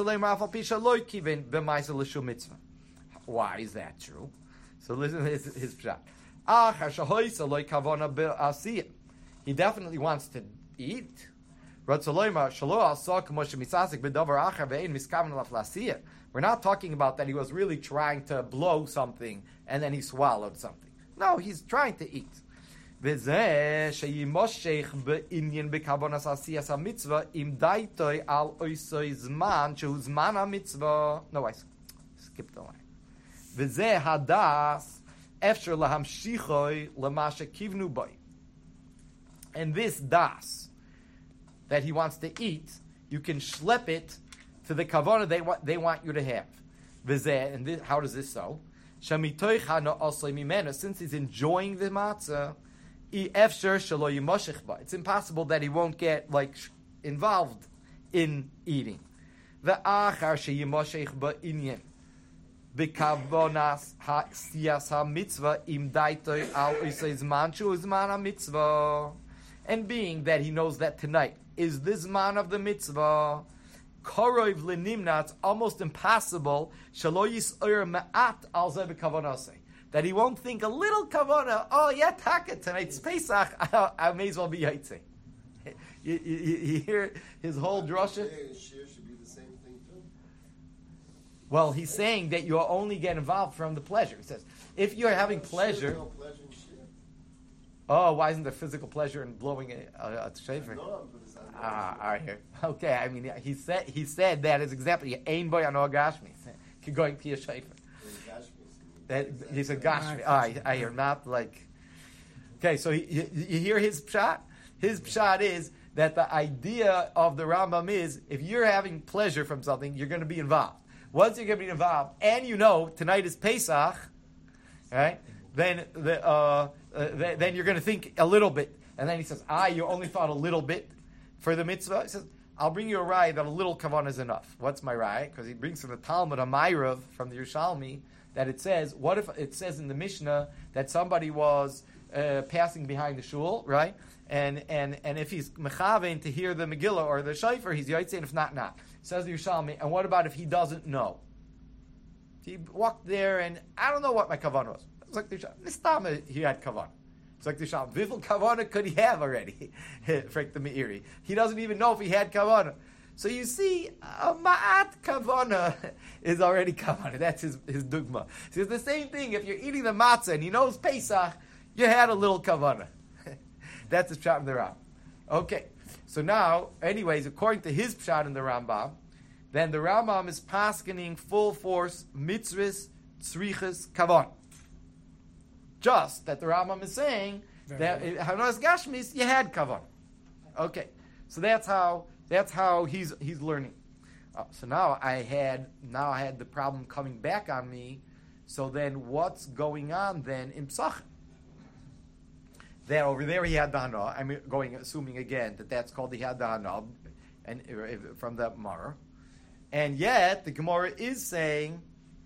Why is that true? So listen to his pshat. He definitely wants to eat. We're not talking about that he was really trying to blow something and then he swallowed something. No, he's trying to eat. No, I skipped the line. And this das that he wants to eat, you can schlep it to the kavana they want you to have. And this, how does this so? Since he's enjoying the matzah, it's impossible that he won't get involved in eating. And being that he knows that tonight is this man of the mitzvah, it's almost impossible that he won't think a little kavana. Oh yeah, taka, tonight's Pesach. I may as well be yaitze. You hear his whole drasha. Shir should be the same thing too. Well, he's saying that you only get involved from the pleasure. He says if you're having pleasure. No pleasure in shir. Oh, why isn't there physical pleasure in blowing a shofar? No, all right, here. Okay, I mean, he said that as example. Ain boy ano gashmi. Going to your shofar. That he's a gashmi. I hear not like. Okay, so you hear his pshat. His pshat is that the idea of the Rambam is if you're having pleasure from something, you're going to be involved. Once you're going to be involved, and you know tonight is Pesach, right? Then then you're going to think a little bit, and then he says, you only thought a little bit for the mitzvah. He says, I'll bring you a raya that a little kavan is enough. What's my raya? Because he brings from the Talmud a Ma'irav from the Yerushalmi that it says, what if it says in the Mishnah that somebody was passing behind the shul, right? And if he's mechavein to hear the Megillah or the shofar, he's yaitze, and if not. Says the Yerushalmi, and what about if he doesn't know? He walked there, and I don't know what my kavan was. It's like the Yerushalmi, he had kavan. It's like the Yerushalmi. Vifel kavana could he have already? Frank the Meiri. He doesn't even know if he had kavana. So you see, a ma'at kavana is already kavana. That's his dugma. So it's the same thing. If you're eating the matzah and he knows Pesach, you had a little kavana. That's his pshat in the Rambam. Okay, so now, anyways, according to his pshat in the Rambam, then the Rambam is paskening full force mitzvahs, tzrichas, kavan. Just that the Rambam is saying that hanos gashmis you had kavan. Okay, so that's how he's learning. So now I had the problem coming back on me. So then what's going on then in Psachim? That over there he had the hana. I'm assuming again that that's called the had the hana, and from the Gemara, and yet the Gemara is saying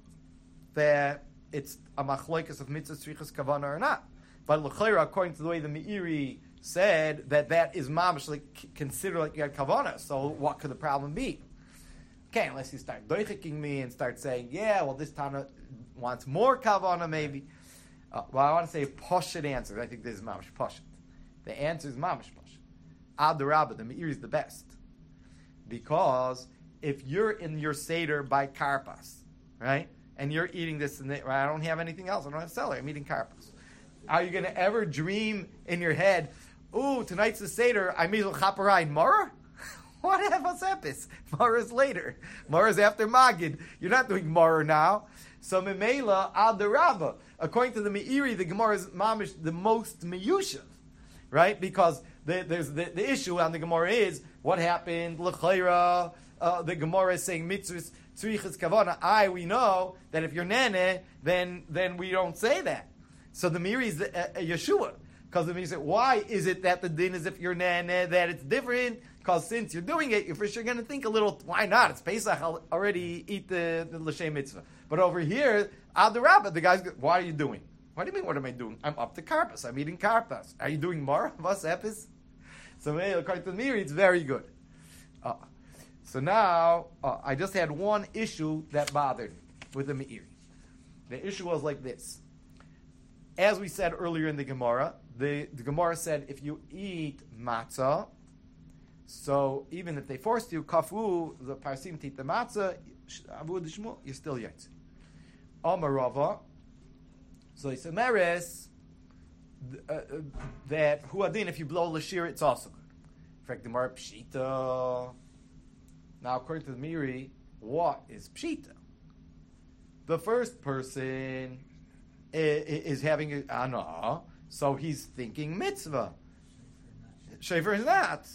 that it's a machloikas of mitzvah tzrichas kavana or not. But l'chayra, according to the way the Meiri said that is mamish like considered like you had kavana. So what could the problem be? Okay, unless you start doichiking me and start saying, yeah, well, this Tana wants more kavana maybe. Well, I want to say a poshut answer. I think this is mamish poshut. The answer is mamish poshut. Ad Rabba, the Meiri is the best. Because if you're in your Seder by karpas, right, and you're eating this and that, right, I don't have anything else. I don't have celery. I'm eating karpas. Are you going to ever dream in your head, ooh, tonight's the Seder, I'm eating chaparai Mara? What happens epis? Mara's later. Mara's after Magid. You're not doing Mara now. So Memela Ad Rabba. According to the Meiri, the Gemara is mamish the most miyushav, right? Because there's the issue on the Gemara is what happened. L'chayra, the Gemara is saying mitzvahs tzrichas kavana. We know that if you're nene, then we don't say that. So the Meiri is Yeshua. Because the Meiri said, why is it that the din is if you're nene that it's different? Because since you're doing it, you're for sure going to think a little, why not? It's Pesach, I'll already eat the L'Shem Mitzvah. But over here, Ad Rabba, the guy's, what are you doing? What do you mean, what am I doing? I'm up to karpas. I'm eating karpas. Are you doing more? What's epis? So according to the Meiri, it's very good. So now, I just had one issue that bothered me with the Meiri. The issue was like this. As we said earlier in the Gemara, the Gemara said if you eat matzah, so even if they forced you, kafu, the parsim to eat the matzah, you're still yetzi. Amarava, so he said, meres, that huadin, if you blow l'shir, it's also good. In fact, the Gemara pshita. Now, according to the Meiri, what is pshita? The first person is having an anah, so he's thinking mitzvah. Shefer is not.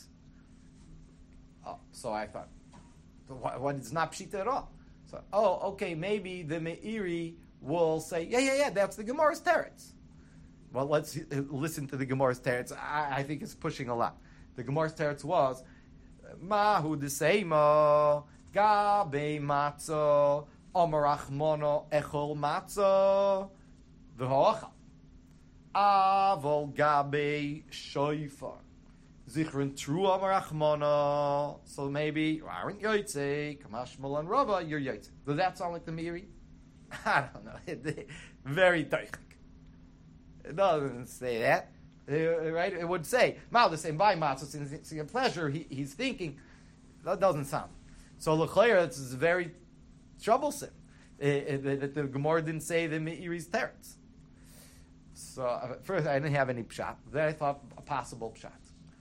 So I thought, what it's not pshita at all. So, okay, maybe the Meiri will say, yeah, that's the Gemara's teretz. Well, let's listen to the Gemara's teretz. I think it's pushing a lot. The Gemara's teretz was, Mahu deseima, gabe matzah, amarachmono echol matzah, v'hoachal. Avol gabe shoifar. Zichron true amarachmono. So maybe, aren't yoytze, kamashmal and rava, you're yoytze. Does that sound like the Meiri? I don't know. Very teichik. It doesn't say that. Right? It would say, Mal the same by matzah, since a pleasure, he's thinking. That doesn't sound. So l'chayr, it's very troublesome that the Gemara didn't say the Meiri's teretz. So first I didn't have any pshat. Then I thought a possible pshat.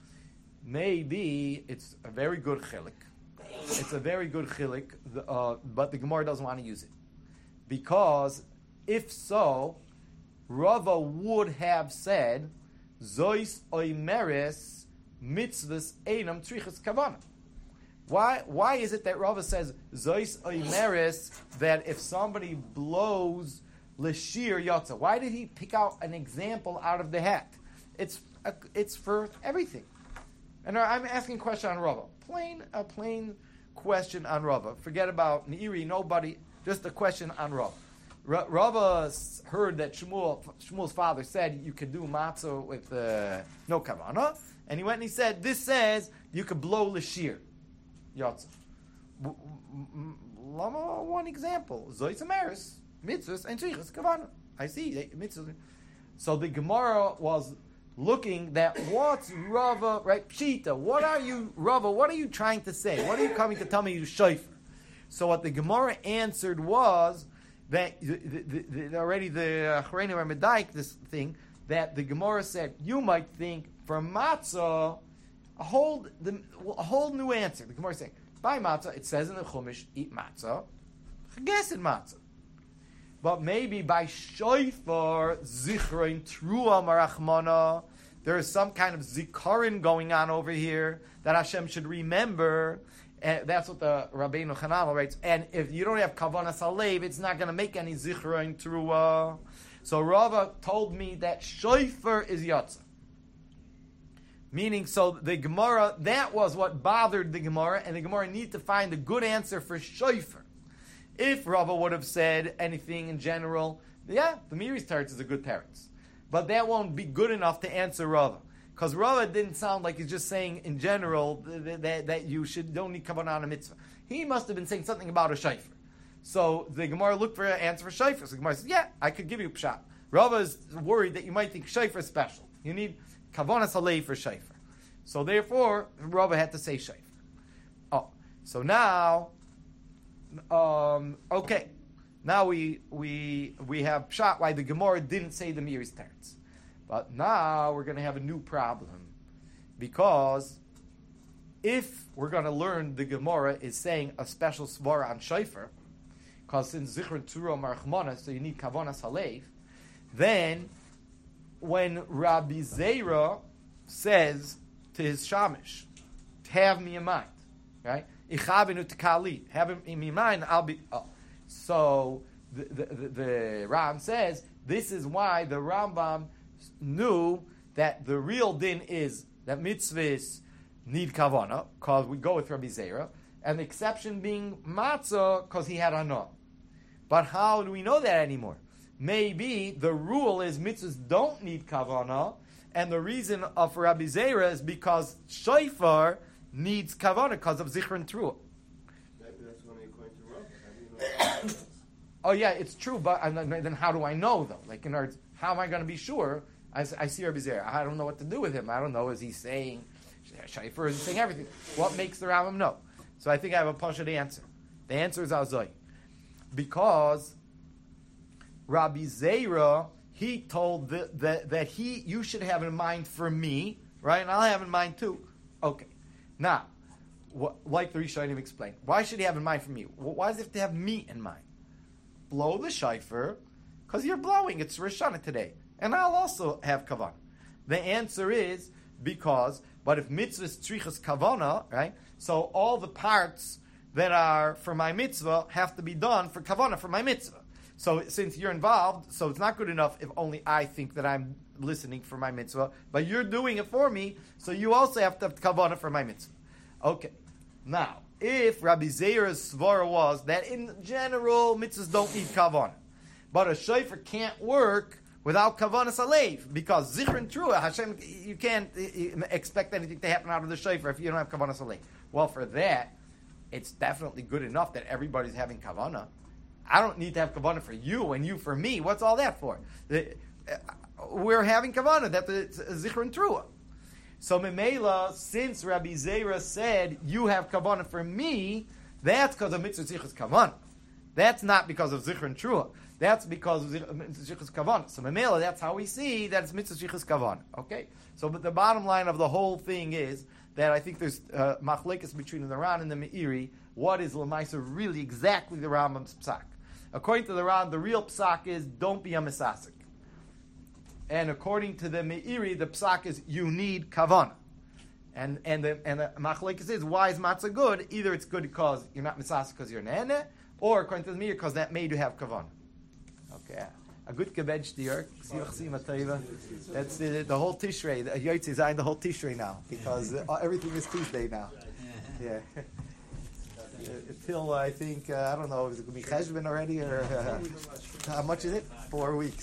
Maybe it's a very good chilik. It's a very good chilik, but the Gemara doesn't want to use it. Because if so, Rava would have said, Zois oimeres mitzvahs einam trichas kavana. Why is it that Rava says Zois oimeres that if somebody blows l'shir yotza? Why did he pick out an example out of the hat? It's for everything. And I'm asking a question on Rava. A plain question on Rava. Forget about Meiri, nobody, just a question on Rava. Rava heard that Shmuel's father said you could do matzah with no kavanah, and he went and he said, this says you could blow l'shir, yotza. One example, zois amaris, mitzvahs, and trichas kavanah. I see, mitzvahs. So the Gemara was looking that what's Rava, right, pshita, what are you trying to say? What are you coming to tell me you shayfer? So what the Gemara answered was, that already the Achrayim are medaik this thing that the Gemara said you might think for matzah a whole new answer. The Gemara is saying by matzah it says in the Chumash eat matzah, chagesed matzah, but maybe by shofar zichron trua marachmana there is some kind of zikaron going on over here that Hashem should remember. And that's what the Rabbeinu Chananel writes. And if you don't have Kavanas Halev, it's not going to make any Zichron Teruah. So Rava told me that Shofar is Yotza. Meaning, so the Gemara, that was what bothered the Gemara, and the Gemara needed to find a good answer for Shofar. If Rava would have said anything in general, yeah, the Meiri's teretz is a good teretz. But that won't be good enough to answer Rava. Because Rava didn't sound like he's just saying in general that you don't need kavanah on a mitzvah. He must have been saying something about a shayfer. So the Gemara looked for an answer for shayfer. So the Gemara says, yeah, I could give you pshat. Rava is worried that you might think shayfer is special. You need kavanah salei for shayfer. So therefore, Rava had to say shayfer. Oh, so now, okay. Now we have pshat why the Gemara didn't say the Meiri's teretz. But now we're going to have a new problem. Because if we're going to learn the Gemara is saying a special svara on shayfer, because since Zichron Tzura Marchmana, so you need Kavanas Halev, then when Rabbi Zera says to his Shamish, have me in mind, right? Ichavinu T'kali, have him in mind, I'll be... Oh. So the Ram says, this is why the Rambam knew that the real din is that mitzvahs need Kavanah, because we go with Rabbi Zera, and the exception being matzah, because he had anah. But how do we know that anymore? Maybe the rule is mitzvahs don't need kavanah, and the reason of Rabbi Zera is because shofar needs kavanah because of zichron truah. Maybe that's when they going to Rava. Oh yeah, it's true, but then how do I know though? Like in other words, how am I going to be sure? I see Rabbi Zera. I don't know what to do with him. I don't know. Is he saying shofar? Is he saying everything? What makes the Rambam know? So I think I have a pashut answer. The answer is Azoi. Because Rabbi Zera, he told that you should have in mind for me, right? And I'll have in mind too. Okay. Now, like the Rishonim explained, why should he have in mind for me? Why does he have to have me in mind? Blow the shofar, because you're blowing. It's Rosh Hashanah today. And I'll also have kavanah. The answer is because, but if mitzvah is tzrichas kavanah, right? So all the parts that are for my mitzvah have to be done for kavanah for my mitzvah. So since you're involved, so it's not good enough if only I think that I'm listening for my mitzvah, but you're doing it for me, so you also have to have kavanah for my mitzvah. Okay. Now, if Rabbi Zera's svara was that in general mitzvahs don't need kavanah, but a shofar can't work without kavanah salev, because zichron truah, Hashem, you can't expect anything to happen out of the shofar if you don't have kavanah salev. Well, for that, it's definitely good enough that everybody's having kavanah. I don't need to have kavanah for you and you for me. What's all that for? We're having kavanah. That's zichron truah. So Memela, since Rabbi Zera said you have kavanah for me, that's because of mitzvah zichus kavanah. That's not because of zichron truah. That's because of mitzvah zichus kavanah. So Memela, that's how we see that it's mitzvah zichus kavanah. Okay. So, but the bottom line of the whole thing is that I think there's machlekes between the Ran and the Meiri. What is Lamaisa really exactly the Rambam's psak? According to the Ran, the real psak is don't be a misasik. And according to the Meiri, the psak is you need kavanah. And the machlekes is why is matzah good? Either it's good because you're not misasik because you're nene, or according to the Meiri because that made you have kavanah. Okay. A good kebed stier. That's the whole Tishrei. The Yotze is the whole Tishrei now because everything is Tuesday now. Yeah. Until I think I don't know, is it going to be Cheshvan already or how much is it? 4 weeks.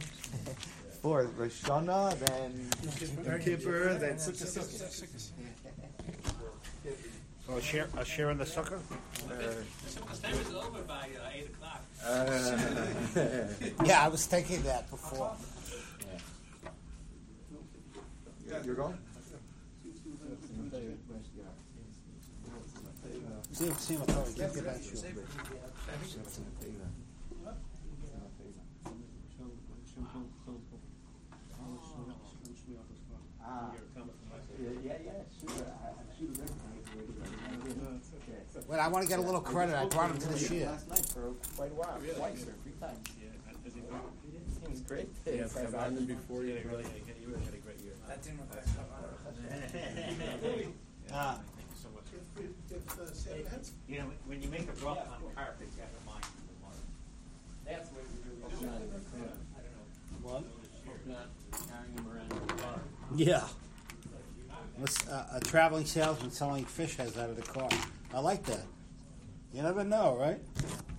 4 Rosh Hashanah, then Kippur, then Sukkot. Oh, a share in the sukkah? Sukkah's time is over by 8 o'clock. Yeah, I was thinking that before. You're going? See him probably get back to you. Wait, I want to get a little credit. I brought him to the shir. Last night for quite a while, twice or 3 times. He was great. Yeah, I've been before you. He really had a great year. That didn't look like Thank you so much. You know, when you make a drop on carpet, you have to mind the water. That's what we really do. What? Carrying him around. Yeah. A traveling salesman selling fish heads out of the car. I like that. You never know, right?